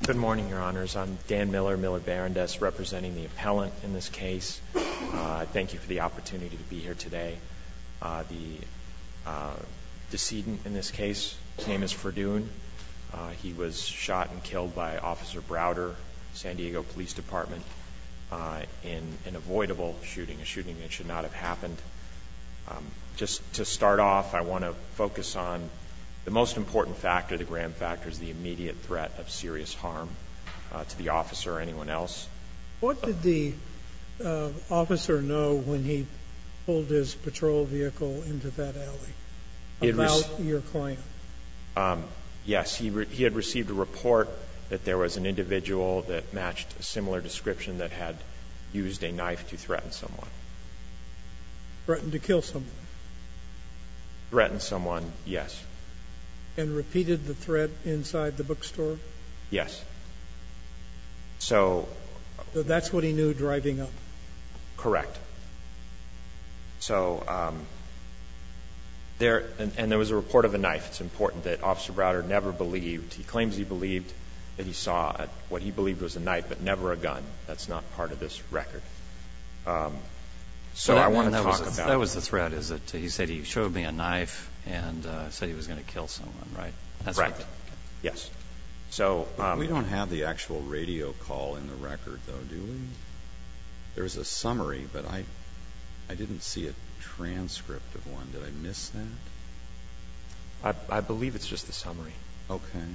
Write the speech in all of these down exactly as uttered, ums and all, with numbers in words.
Good morning, Your Honors. I'm Dan Miller, Miller Barandes, representing the appellant in this case. Uh, thank you for the opportunity to be here today. Uh, the uh, decedent in this case, his name is Ferdoon. Uh, he was shot and killed by Officer Browder, San Diego Police Department, uh, in an avoidable shooting, a shooting that should not have happened. Um, just to start off, I want to focus on the most important factor, the Graham factor, is the immediate threat of serious harm uh, to the officer or anyone else. What did the uh, officer know when he pulled his patrol vehicle into that alley about rec- your client? Um, yes, he, re- he had received a report that there was an individual that matched a similar description that had used a knife to threaten someone. Threatened to kill someone? Threatened someone, yes. And repeated the threat inside the bookstore? Yes. So, so that's what he knew driving up? Correct. So um, there, and, and there was a report of a knife. It's important that Officer Browder never believed, he claims he believed that he saw a, what he believed was a knife, but never a gun. That's not part of this record. Um, so well, that, I want to talk talk a, about... That was the threat, is that he said he showed me a knife and uh, said he was going to kill someone, right? That's right. What the, yes. So um, we don't have the actual radio call in the record, though, do we? There's a summary, but I, I didn't see a transcript of one. Did I miss that? I, I believe it's just the summary. Okay.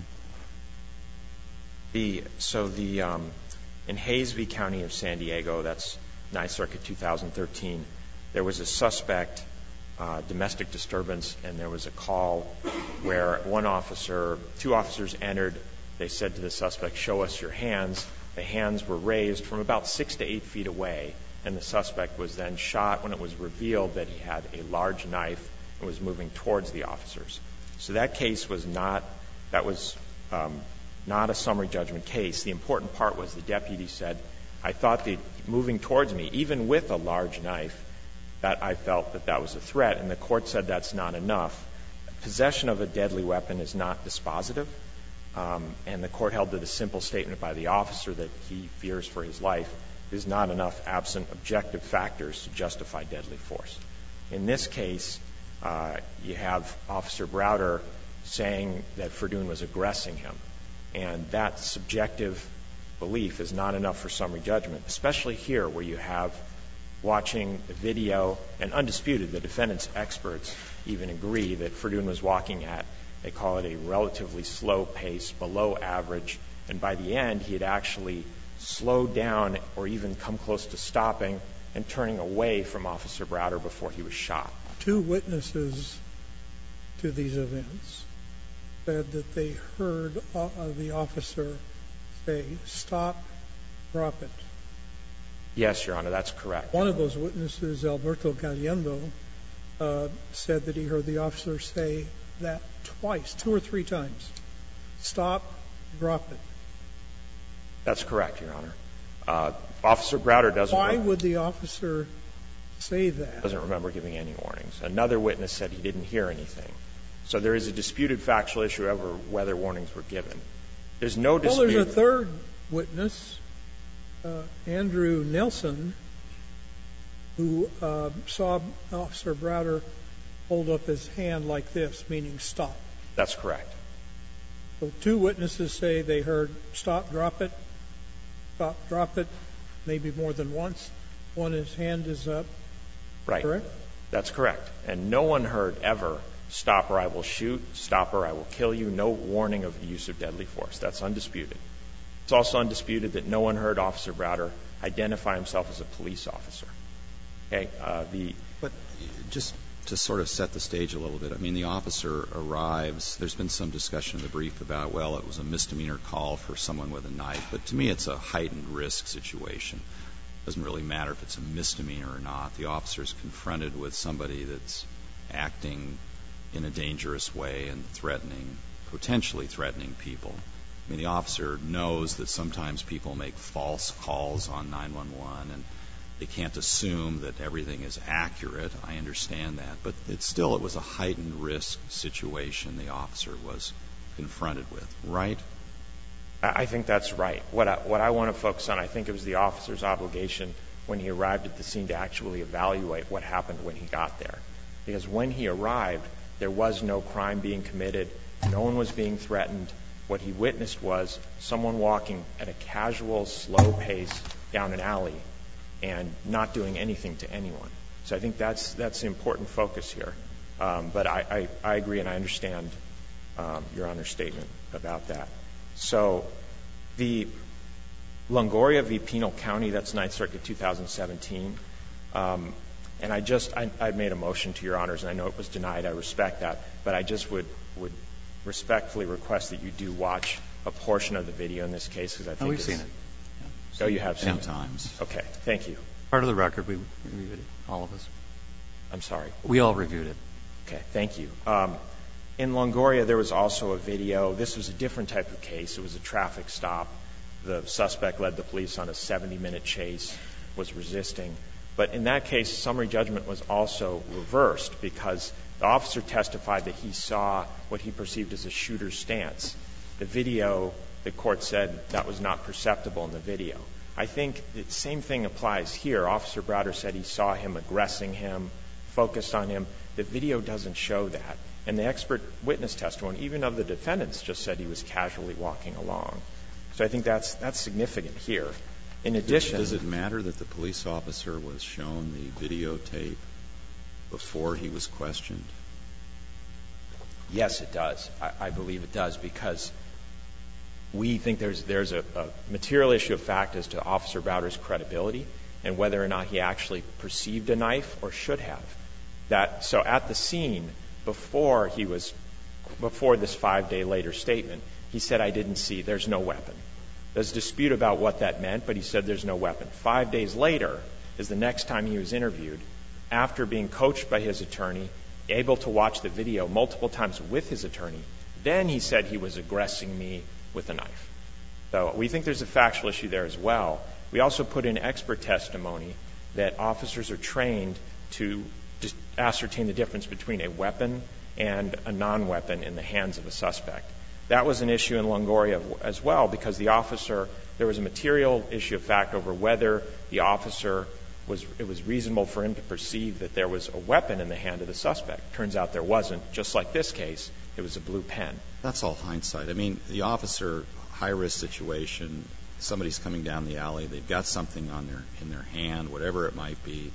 The so the um, in Hays v. County of San Diego, that's Ninth Circuit two thousand thirteen, there was a suspect uh, domestic disturbance, and there was a call where one officer, two officers entered. They said to the suspect, "Show us your hands." The hands were raised from about six to eight feet away, and the suspect was then shot when it was revealed that he had a large knife and was moving towards the officers. So that case was not, that was um, not a summary judgment case. The important part was the deputy said, I thought that moving towards me, even with a large knife, that I felt that that was a threat, and the court said that's not enough. Possession of a deadly weapon is not dispositive, um, and the court held that a simple statement by the officer that he fears for his life is not enough absent objective factors to justify deadly force. In this case, uh, you have Officer Browder saying that Ferdoon was aggressing him, and that subjective belief is not enough for summary judgment, especially here where you have watching the video, and undisputed, the defendant's experts even agree that Ferdoon was walking at, they call it a relatively slow pace, below average, and by the end he had actually slowed down or even come close to stopping and turning away from Officer Browder before he was shot. Two witnesses to these events said that they heard uh, the officer say, "Stop, drop it." Yes, Your Honor, that's correct. One of those witnesses, Alberto Galindo, uh, said that he heard the officer say that twice, two or three times. "Stop, drop it." That's correct, Your Honor. Uh, Officer Browder doesn't... Why would the officer say that? Doesn't remember giving any warnings. Another witness said he didn't hear anything. So there is a disputed factual issue over whether warnings were given. There's no dispute... Well, there's a third witness, uh, Andrew Nelson, who uh, saw Officer Browder hold up his hand like this, meaning stop. That's correct. So two witnesses say they heard "stop, drop it," "stop, drop it," maybe more than once. One, his hand is up. Right. Correct? That's correct. And no one heard ever, "Stop or I will shoot," "Stop or I will kill you," no warning of the use of deadly force. That's undisputed. It's also undisputed that no one heard Officer Browder identify himself as a police officer. Okay, uh, the... But just to sort of set the stage a little bit, I mean, the officer arrives. There's been some discussion in the brief about, well, it was a misdemeanor call for someone with a knife. But to me, it's a heightened risk situation. It doesn't really matter if it's a misdemeanor or not. The officer's confronted with somebody that's acting in a dangerous way and threatening, potentially threatening people. I mean, the officer knows that sometimes people make false calls on nine one one, and they can't assume that everything is accurate. I understand that. But it's still, it was a heightened risk situation the officer was confronted with, right? I think that's right. What I, what I want to focus on, I think it was the officer's obligation when he arrived at the scene to actually evaluate what happened when he got there. Because when he arrived, there was no crime being committed. No one was being threatened. What he witnessed was someone walking at a casual, slow pace down an alley and not doing anything to anyone. So I think that's that's the important focus here. Um, but I, I, I agree and I understand um, Your Honor's statement about that. So the Longoria v. Pinal County, that's Ninth Circuit two thousand seventeen. Um, and I just, I, I made a motion to Your Honors, and I know it was denied. I respect that. But I just would, would respectfully request that you do watch a portion of the video in this case, because I think oh, we've it's, seen it. Yeah. Oh, you have seen Sometimes. it? Okay, thank you. Part of the record, we reviewed it, all of us. I'm sorry. We all reviewed it. Okay, thank you. Um, in Longoria, there was also a video. This was a different type of case. It was a traffic stop. The suspect led the police on a seventy-minute chase, was resisting. But in that case, summary judgment was also reversed because the officer testified that he saw what he perceived as a shooter's stance. The video, the court said that was not perceptible in the video. I think the same thing applies here. Officer Browder said he saw him aggressing him, focused on him. The video doesn't show that. And the expert witness testimony, even of the defendants, just said he was casually walking along. So I think that's that's significant here. In addition, does it matter that the police officer was shown the videotape before he was questioned? Yes, it does. I, I believe it does, because we think there's there's a, a material issue of fact as to Officer Browder's credibility and whether or not he actually perceived a knife or should have. That so at the scene before he was before this five day later statement, he said, "I didn't see. There's no weapon." There's dispute about what that meant, but he said there's no weapon. Five days later is the next time he was interviewed, after being coached by his attorney, able to watch the video multiple times with his attorney. Then he said he was aggressing me with a knife. So we think there's a factual issue there as well. We also put in expert testimony that officers are trained to just ascertain the difference between a weapon and a non-weapon in the hands of a suspect. That was an issue in Longoria as well, because the officer, there was a material issue of fact over whether the officer was, it was reasonable for him to perceive that there was a weapon in the hand of the suspect. Turns out there wasn't. Just like this case, it was a blue pen. That's all hindsight. I mean, the officer, high-risk situation, somebody's coming down the alley, they've got something on their, in their hand, whatever it might be.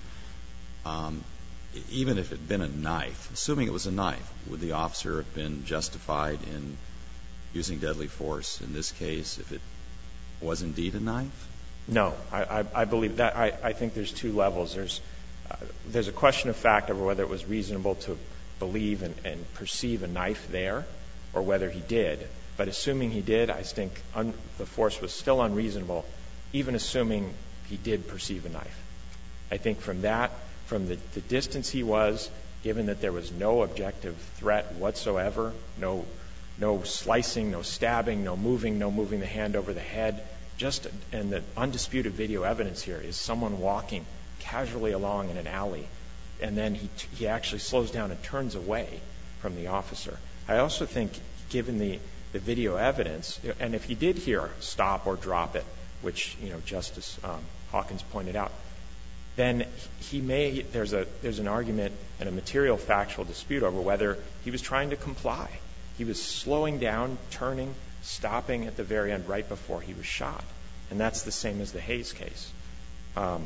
Um, even if it had been a knife, assuming it was a knife, would the officer have been justified in using deadly force in this case if it was indeed a knife? No, I, I, I believe that. I, I think there's two levels. There's uh, there's a question of fact over whether it was reasonable to believe and, and perceive a knife there, or whether he did. But assuming he did, I think un, the force was still unreasonable, even assuming he did perceive a knife. I think from that, from the, the distance he was, given that there was no objective threat whatsoever, no no slicing, no stabbing, no moving, no moving the hand over the head, just, and the undisputed video evidence here is someone walking casually along in an alley, and then he, he actually slows down and turns away from the officer. I also think, given the, the video evidence, and if he did hear stop or drop it, which, you know, Justice um, Hawkins pointed out, then he may, there's a, there's an argument and a material factual dispute over whether he was trying to comply. He was slowing down, turning, stopping at the very end right before he was shot. And that's the same as the Hayes case. Um,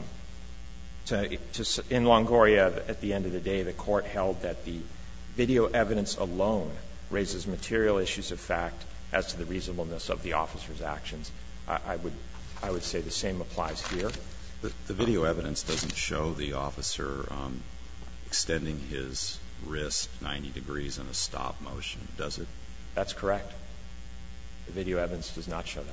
to, to, in Longoria, at the end of the day, the court held that the video evidence alone raises material issues of fact as to the reasonableness of the officer's actions. I, I would I would say the same applies here. The, the video evidence doesn't show the officer um, extending his wrist ninety degrees in a stop motion, does it? That's correct. The video evidence does not show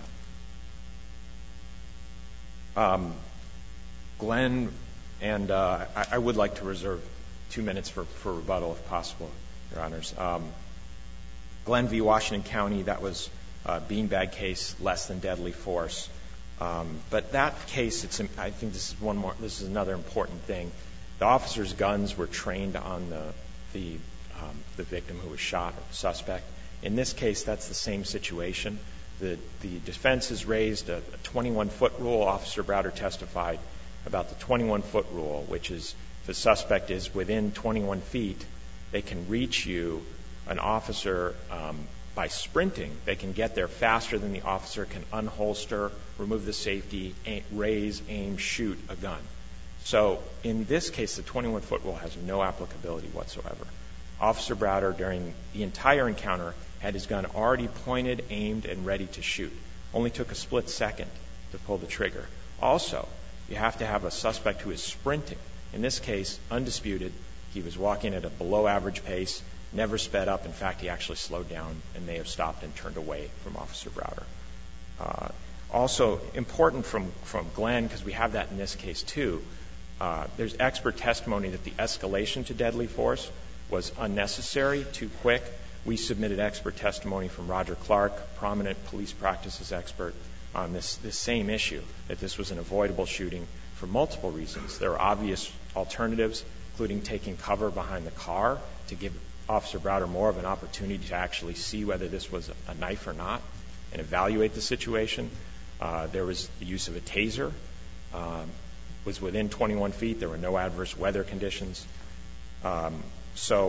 that. Um, Glenn, and uh, I, I would like to reserve two minutes for, for rebuttal if possible, Your Honors. Um, Glenn v. Washington County, that was a beanbag case, less than deadly force. Um, but that case, it's, I think this is one more, this is another important thing. The officer's guns were trained on the the, um, the victim who was shot, or the suspect. In this case, that's the same situation. The, the defense has raised a twenty-one foot rule. Officer Browder testified about the twenty-one foot rule, which is if the suspect is within twenty-one feet, they can reach you, an officer, um, by sprinting. They can get there faster than the officer can unholster, remove the safety, aim, raise, aim, shoot a gun. So in this case, the twenty-one foot rule has no applicability whatsoever. Officer Browder, during the entire encounter, had his gun already pointed, aimed, and ready to shoot. Only took a split second to pull the trigger. Also, you have to have a suspect who is sprinting. In this case, undisputed, he was walking at a below average pace, never sped up. In fact, he actually slowed down and may have stopped and turned away from Officer Browder. Uh, also important from, from Glenn, because we have that in this case too, uh, there's expert testimony that the escalation to deadly force was unnecessary, too quick. We submitted expert testimony from Roger Clark, prominent police practices expert, on this, this same issue, that this was an avoidable shooting for multiple reasons. There are obvious alternatives, including taking cover behind the car to give Officer Browder more of an opportunity to actually see whether this was a knife or not and evaluate the situation. Uh, there was the use of a taser. Um, was within twenty-one feet. There were no adverse weather conditions. Um, so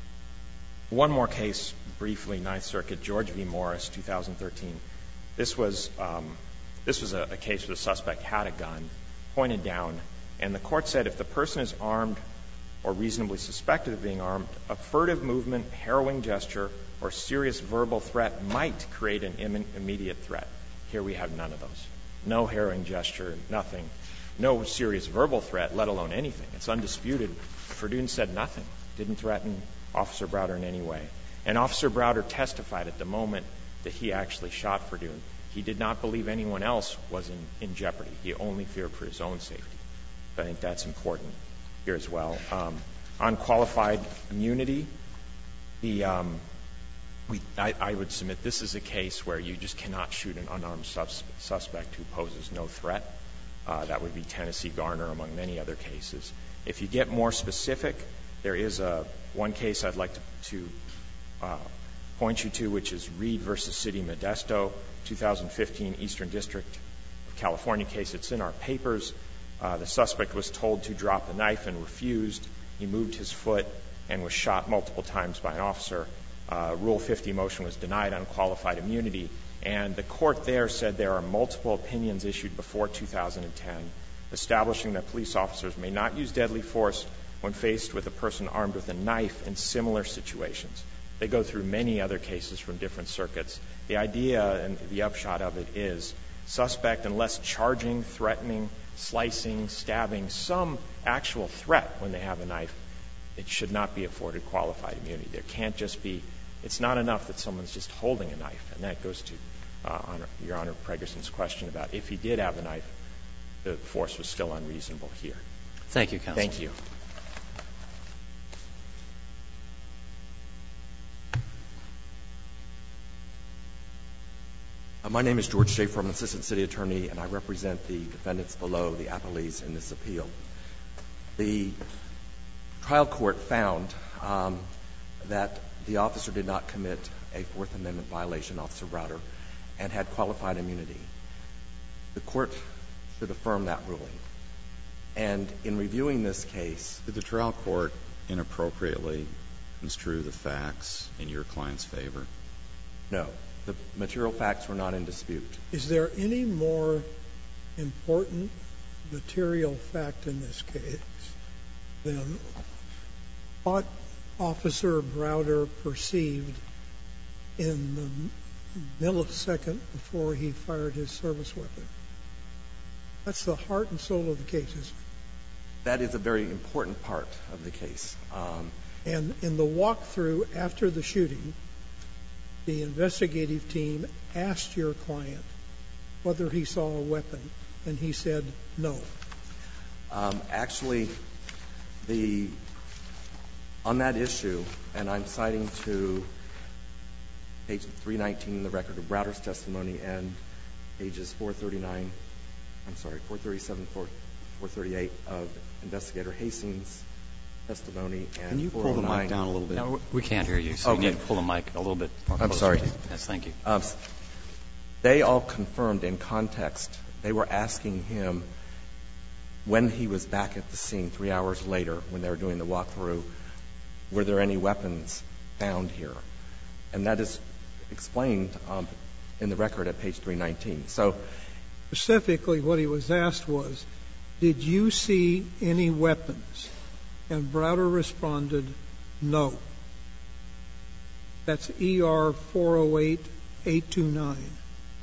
one more case, briefly, Ninth Circuit, George v. Morris, two thousand thirteen. This was, um, this was a, a case where the suspect had a gun pointed down, and the court said if the person is armed or reasonably suspected of being armed, a furtive movement, harrowing gesture, or serious verbal threat might create an im- immediate threat. Here we have none of those. No harrowing gesture, nothing. No serious verbal threat, let alone anything. It's undisputed. Verdun said nothing, didn't threaten Officer Browder in any way. And Officer Browder testified at the moment that he actually shot Verdun. He did not believe anyone else was in, in jeopardy. He only feared for his own safety. I think that's important here as well. Um, on qualified immunity, the um, we I, I would submit this is a case where you just cannot shoot an unarmed sus- suspect who poses no threat. Uh, that would be Tennessee Garner, among many other cases. If you get more specific, there is a one case I'd like to, to uh, point you to, which is Reed versus City Modesto, two thousand fifteen Eastern District of California case. It's in our papers. Uh, the suspect was told to drop the knife and refused. He moved his foot and was shot multiple times by an officer. Uh, Rule fifty motion was denied on qualified immunity. And the court there said there are multiple opinions issued before two thousand ten establishing that police officers may not use deadly force when faced with a person armed with a knife in similar situations. They go through many other cases from different circuits. The idea and the upshot of it is suspect, unless charging, threatening, slicing, stabbing, some actual threat when they have a knife, it should not be afforded qualified immunity. There can't just be, it's not enough that someone's just holding a knife. And that goes to uh, Honor, Your Honor Pregerson's question about if he did have a knife, the force was still unreasonable here. Thank you, Counsel. Thank you. Uh, my name is George Schaefer. I'm an assistant city attorney, and I represent the defendants below, the appellees in this appeal. The trial court found um, that the officer did not commit a Fourth Amendment violation, Officer Browder, and had qualified immunity. The court should affirm that ruling. And in reviewing this case... Did the trial court inappropriately construe the facts in your client's favor? No. The material facts were not in dispute. Is there any more important material fact in this case than what Officer Browder perceived in the millisecond before he fired his service weapon? That's the heart and soul of the case, isn't it? That is a very important part of the case. Um, and in the walkthrough after the shooting, the investigative team asked your client whether he saw a weapon, and he said no. Um, actually, the on that issue, and I'm citing to page three nineteen in the record of Browder's testimony and pages four thirty-nine, I'm sorry, four thirty-seven, four thirty-eight of Investigator Hastings' testimony. And Can you pull the mic down a little bit? No, we can't hear you, so Okay. you need to pull the mic a little bit more I'm closer sorry. to you. Yes, thank you. Um, They all confirmed in context. They were asking him when he was back at the scene three hours later when they were doing the walkthrough, were there any weapons found here? And that is explained um, in the record at page three nineteen. So specifically what he was asked was, did you see any weapons? And Browder responded, no. That's E R four oh eight, eight two nine.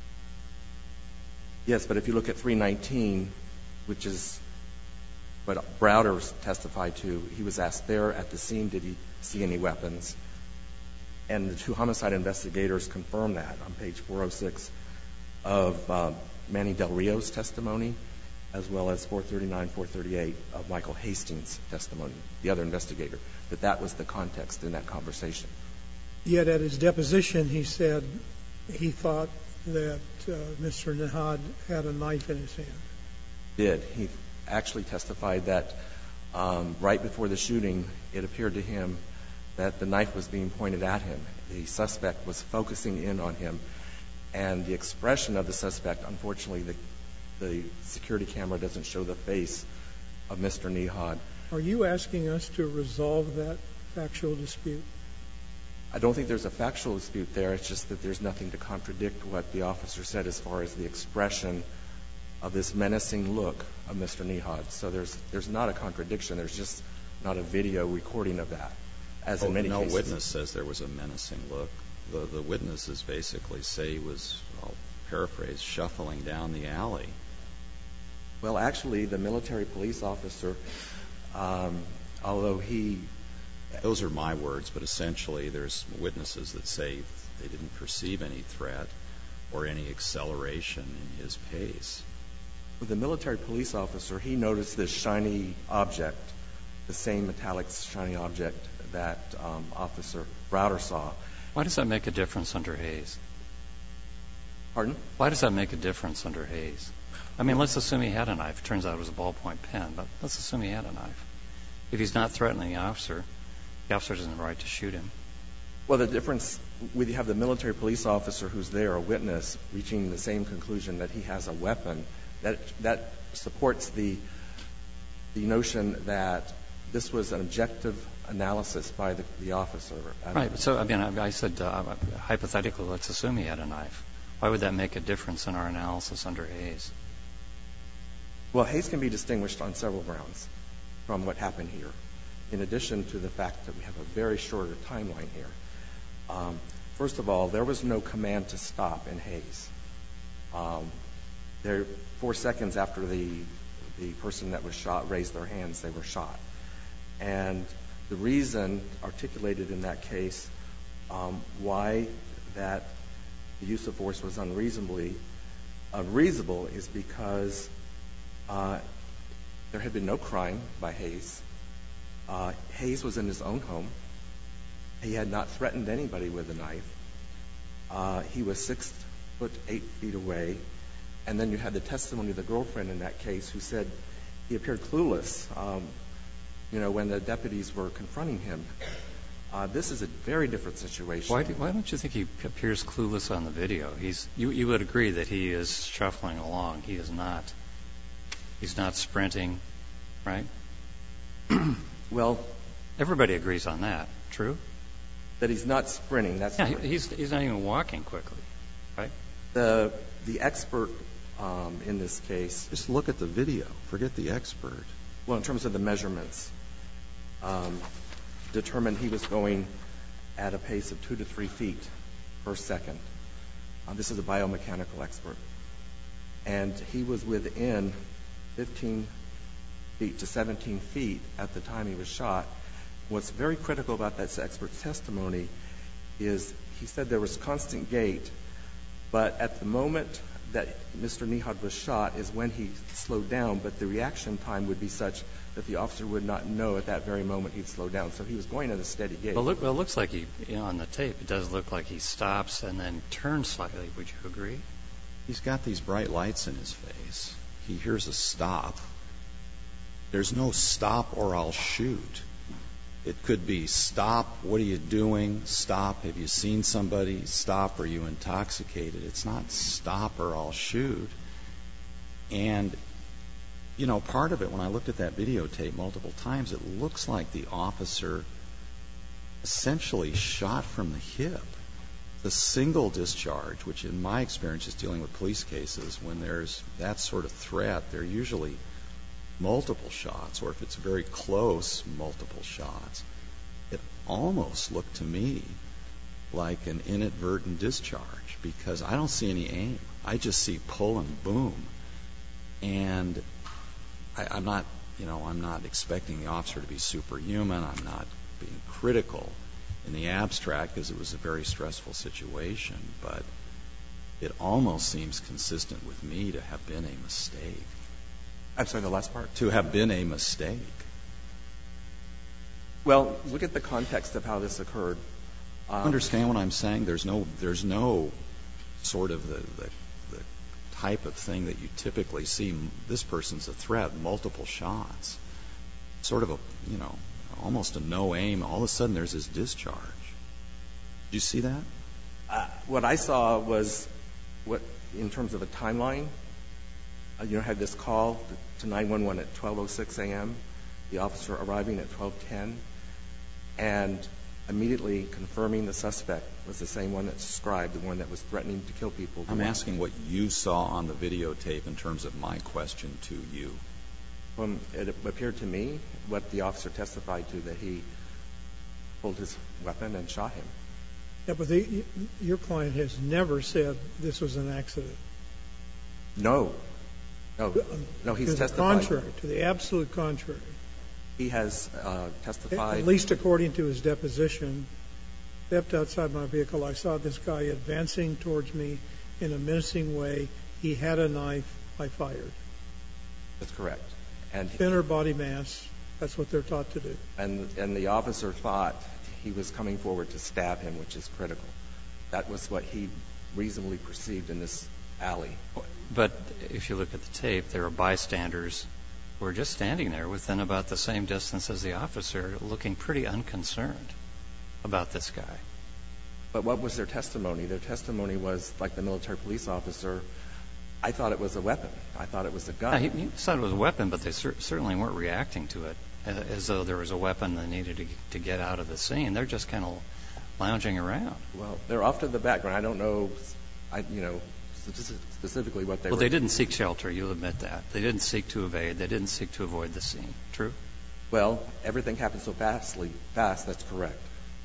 Yes, but if you look at three nineteen, which is what Browder testified to, he was asked there at the scene, did he see any weapons? And the two homicide investigators confirmed that on page four oh six of uh, Manny Del Rio's testimony, as well as four thirty-nine, four thirty-eight of Michael Hastings' testimony, the other investigator, that that was the context in that conversation. Yet at his deposition, he said he thought that uh, Mister Nihad had a knife in his hand. Did. He actually testified that um, right before the shooting, it appeared to him that the knife was being pointed at him. The suspect was focusing in on him. And the expression of the suspect, unfortunately, the, the security camera doesn't show the face of Mister Nihad. Are you asking us to resolve that factual dispute? I don't think there's a factual dispute there. It's just that there's nothing to contradict what the officer said as far as the expression of this menacing look of Mister Nihad. So there's there's not a contradiction. There's just not a video recording of that, as in many no cases. No witness says there was a menacing look. The, the witnesses basically say he was, I'll paraphrase, shuffling down the alley. Well, actually, the military police officer, um, although he... Those are my words, but essentially there's witnesses that say they didn't perceive any threat or any acceleration in his pace. With the military police officer, he noticed this shiny object, the same metallic shiny object that um, Officer Browder saw. Why does that make a difference under Hayes? Pardon? Why does that make a difference under Hayes? I mean, let's assume he had a knife. It turns out it was a ballpoint pen, but let's assume he had a knife. If he's not threatening the officer, the officer doesn't have the right to shoot him. Well, the difference, we have the military police officer who's there, a witness, reaching the same conclusion that he has a weapon. That that supports the the notion that this was an objective analysis by the, the officer. Right. So, I mean, I, I said uh, hypothetically, let's assume he had a knife. Why would that make a difference in our analysis under Hayes? Well, Hayes can be distinguished on several grounds from what happened here, in addition to the fact that we have a very shorter timeline here. Um, first of all, there was no command to stop in Hayes. Um, there, four seconds after the the person that was shot raised their hands, they were shot. And the reason articulated in that case um, why that the use of force was unreasonably unreasonable is because uh, there had been no crime by Hayes. Uh, Hayes was in his own home. He had not threatened anybody with a knife. Uh, he was six foot eight feet away. And then you had the testimony of the girlfriend in that case who said he appeared clueless, um, you know, when the deputies were confronting him. Uh, this is a very different situation. Why, do, why don't you think he appears clueless on the video? He's, you, you would agree that he is shuffling along. He is not. He's not sprinting, right? Well, everybody agrees on that. True? That he's not sprinting. That's yeah. He's he's not even walking quickly, right? The the expert um, in this case. Just look at the video. Forget the expert. Well, in terms of the measurements, um, determined he was going at a pace of two to three feet per second. Uh, this is a biomechanical expert, and he was within fifteen feet to seventeen feet at the time he was shot. What's very critical about that expert's testimony is he said there was constant gait, but at the moment that Mister Nihad was shot is when he slowed down, but the reaction time would be such that the officer would not know at that very moment he'd slow down. So he was going at a steady gait. Well, look, well, it looks like he, you know, on the tape, it does look like he stops and then turns slightly. Would you agree? He's got these bright lights in his face. He hears a stop. There's no stop or I'll shoot. It could be, stop, what are you doing? Stop, have you seen somebody? Stop, are you intoxicated? It's not stop or I'll shoot. And, you know, part of it, when I looked at that videotape multiple times, it looks like the officer essentially shot from the hip. The single discharge, which in my experience is dealing with police cases, when there's that sort of threat, they're usually multiple shots, or if it's very close, multiple shots. It almost looked to me like an inadvertent discharge, because I don't see any aim. I just see pull and boom. And I, I'm not, you know, I'm not expecting the officer to be superhuman. I'm not being critical in the abstract, because it was a very stressful situation, but it almost seems consistent with me to have been a mistake. I'm sorry, the last part? To have been a mistake. Well, look at the context of how this occurred. Um, Understand what I'm saying? There's no, there's no sort of the, the, the type of thing that you typically see. This person's a threat, multiple shots. Sort of a, you know, almost a no aim. All of a sudden, there's this discharge. Did you see that? Uh, what I saw was, what in terms of a timeline, uh, you know, had this call to nine one one at twelve oh six a.m., the officer arriving at twelve ten, and immediately confirming the suspect was the same one that's described, the one that was threatening to kill people. I'm asking what you saw on the videotape in terms of my question to you. Well, it appeared to me, what the officer testified to, that he pulled his weapon and shot him. Yeah, but the, your client has never said this was an accident. No. No. No, he's to the testified. contrary, to the absolute contrary. He has uh, testified. At least according to his deposition, stepped outside my vehicle. I saw this guy advancing towards me in a menacing way. He had a knife. I fired. That's correct. And thinner body mass. That's what they're taught to do. And and the officer thought he was coming forward to stab him, which is critical. That was what he reasonably perceived in this alley. But if you look at the tape, there are bystanders who were just standing there within about the same distance as the officer, looking pretty unconcerned about this guy. But what was their testimony? Their testimony was, like the military police officer, I thought it was a weapon. I thought it was a gun. Yeah, he, he thought it was a weapon, but they cer- certainly weren't reacting to it as, as though there was a weapon they needed to, to get out of the scene. They're just kind of lounging around. Well, they're off to the background. I don't know, I, you know, specifically what they well, were. Well, they didn't seek shelter. You'll admit that. They didn't seek to evade. They didn't seek to avoid the scene. True? Well, everything happened so fastly, fast, that's correct.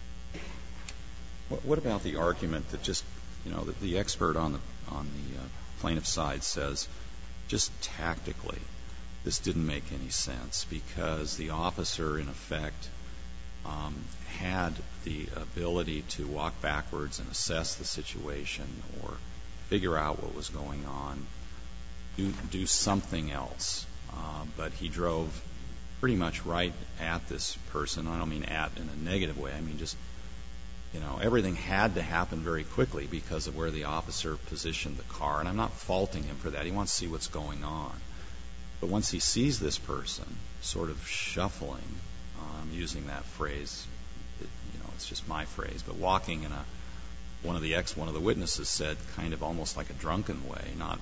What, what about the argument that just, you know, that the expert on the on the uh, plaintiff's side says, just tactically, this didn't make any sense because the officer, in effect, um, had the ability to walk backwards and assess the situation or figure out what was going on, do, do something else. Uh, but he drove pretty much right at this person. I don't mean at in a negative way. I mean just, you know, everything had to happen very quickly because of where the officer positioned the car. And I'm not faulting him for that. He wants to see what's going on. But once he sees this person sort of shuffling, I'm um, using that phrase, it, you know, it's just my phrase, but walking in a, one of the ex, one of the witnesses said kind of almost like a drunken way, not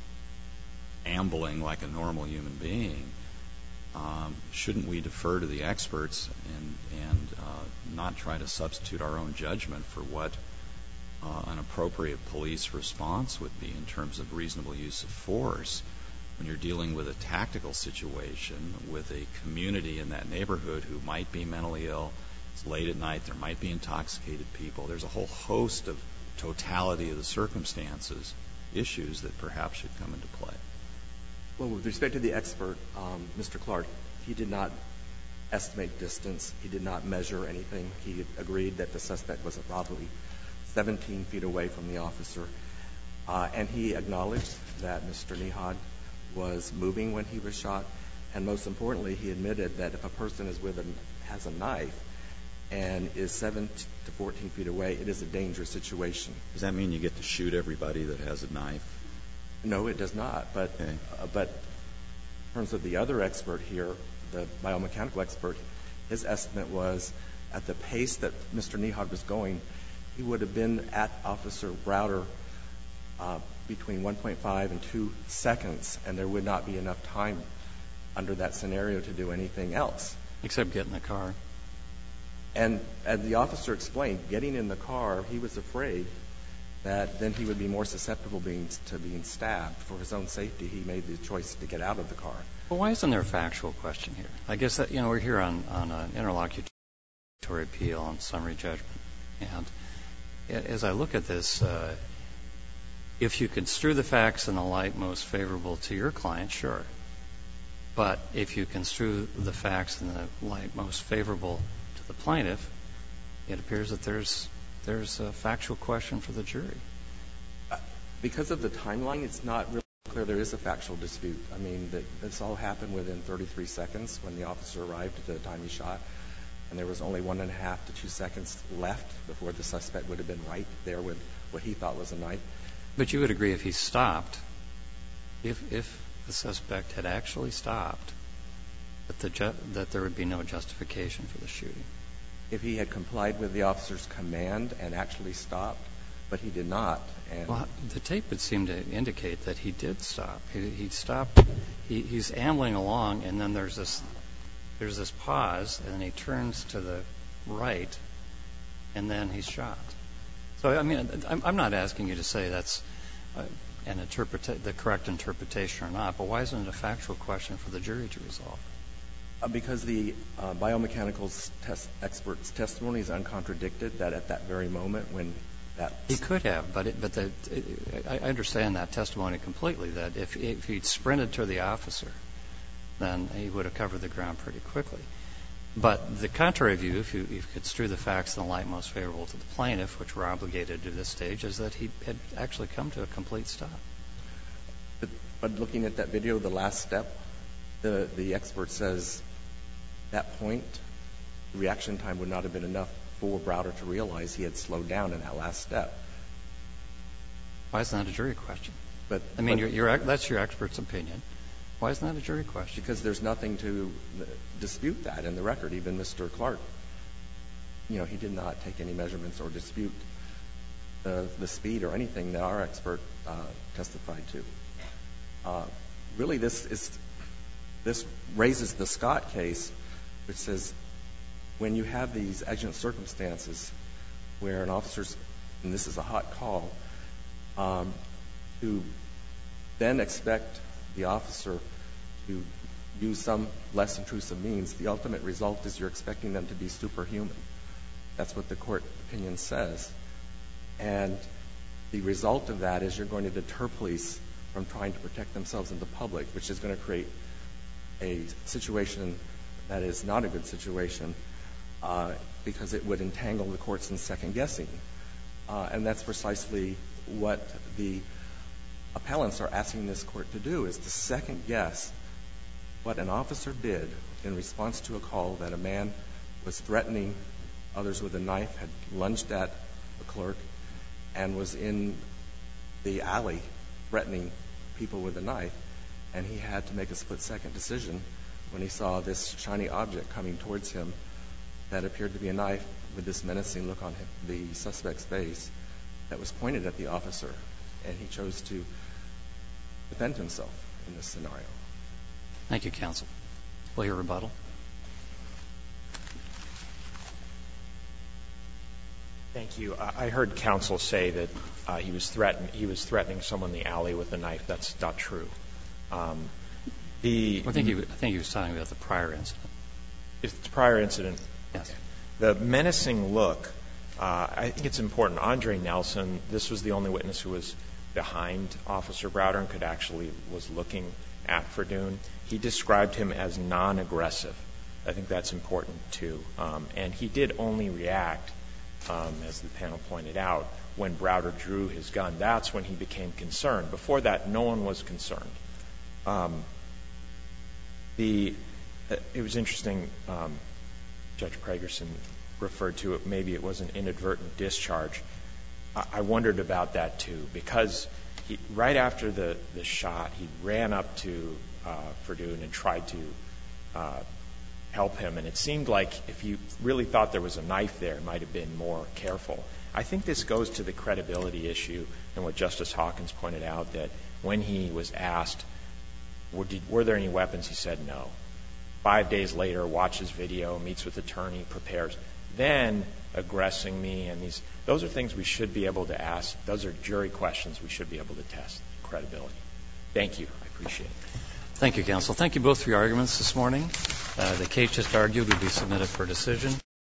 ambling like a normal human being. Um, shouldn't we defer to the experts and, and uh, not try to substitute our own judgment for what uh, an appropriate police response would be in terms of reasonable use of force when you're dealing with a tactical situation with a community in that neighborhood who might be mentally ill? It's late at night. There might be intoxicated people. There's a whole host of totality of the circumstances issues that perhaps should come into play. Well, with respect to the expert, um, Mister Clark, he did not estimate distance. He did not measure anything. He agreed that the suspect was probably seventeen feet away from the officer. Uh, and he acknowledged that Mister Nihad was moving when he was shot. And most importantly, he admitted that if a person is with a, has a knife and is seven to fourteen feet away, it is a dangerous situation. Does that mean you get to shoot everybody that has a knife? No, it does not. But okay. uh, but in terms of the other expert here, the biomechanical expert, his estimate was at the pace that Mister Nehod was going, he would have been at Officer Browder uh, between one point five and two seconds, and there would not be enough time under that scenario to do anything else. Except get in the car. And as the officer explained, getting in the car, he was afraid that then he would be more susceptible being, to being stabbed. For his own safety, he made the choice to get out of the car. Well, why isn't there a factual question here? I guess that, you know, we're here on, on an interlocutory appeal on summary judgment. And as I look at this, uh, if you construe the facts in the light most favorable to your client, sure. But if you construe the facts in the light most favorable to the plaintiff, it appears that there's there's a factual question for the jury. Because of the timeline, it's not really clear there is a factual dispute. I mean, that this all happened within thirty-three seconds when the officer arrived at the time he shot, and there was only one and a half to two seconds left before the suspect would have been right there with what he thought was a knife. But you would agree if he stopped, if if the suspect had actually stopped, that the ju- that there would be no justification for the shooting. If he had complied with the officer's command and actually stopped, but he did not. And well, the tape would seem to indicate that he did stop. He, he stopped. He, he's ambling along, and then there's this there's this pause, and then he turns to the right, and then he's shot. So, I mean, I'm, I'm not asking you to say that's uh, an interpreta- the correct interpretation or not, but why isn't it a factual question for the jury to resolve? Uh, because the uh, biomechanical test expert's testimony is uncontradicted that at that very moment when that... He could have, but it, but the, it, I understand that testimony completely, that if, if he'd sprinted to the officer, then he would have covered the ground pretty quickly. But the contrary view, if you, if you could strew the facts in the light most favorable to the plaintiff, which we're obligated to this stage, is that he had actually come to a complete stop. But, but looking at that video, the last step, the, the expert says that point, the reaction time would not have been enough for Browder to realize he had slowed down in that last step. Why isn't that a jury question? But I mean, but, you're, you're, that's your expert's opinion. Why isn't that a jury question? Because there's nothing to dispute that in the record. Even Mister Clark, you know, he did not take any measurements or dispute the, the speed or anything that our expert uh, testified to. Uh, really, this is this raises the Scott case, which says when you have these exigent circumstances where an officer's, and this is a hot call, um, to then expect the officer to use some less intrusive means, the ultimate result is you're expecting them to be superhuman. That's what the court opinion says. And the result of that is you're going to deter police from trying to protect themselves in the public, which is going to create a situation that is not a good situation uh, because it would entangle the courts in second guessing. Uh, and that's precisely what the appellants are asking this court to do, is to second guess what an officer did in response to a call that a man was threatening others with a knife, had lunged at a clerk, and was in the alley threatening people with a knife, and he had to make a split-second decision when he saw this shiny object coming towards him that appeared to be a knife with this menacing look on him, the suspect's face that was pointed at the officer, and he chose to defend himself in this scenario. Thank you, counsel. Will you rebuttal? Thank you. I heard counsel say that uh, he was threaten he was threatening someone in the alley with a knife. That's not true. Um, the I think he I think he was talking about the prior incident. It's the prior incident. Yes. The menacing look. Uh, I think it's important. Andre Nelson. This was the only witness who was behind Officer Browder and could actually was looking at Ferdoon. He described him as non-aggressive. I think that's important too. Um, and he did only react, um, as the panel pointed out, when Browder drew his gun. That's when he became concerned. Before that, no one was concerned. Um, the it was interesting. Um, Judge Pragerson referred to it. Maybe it was an inadvertent discharge. I wondered about that too, because he, right after the, the shot, he ran up to uh, Ferdoon and tried to uh, help him. And it seemed like if you really thought there was a knife there, it might have been more careful. I think this goes to the credibility issue and what Justice Hawkins pointed out, that when he was asked, were, did, were there any weapons, he said no. Five days later, watches video, meets with attorney, prepares. Then aggressing me, and these, those are things we should be able to ask. Those are jury questions we should be able to test credibility. Thank you. I appreciate it. Thank you, counsel. Thank you both for your arguments this morning. Uh, the case just argued will be submitted for decision.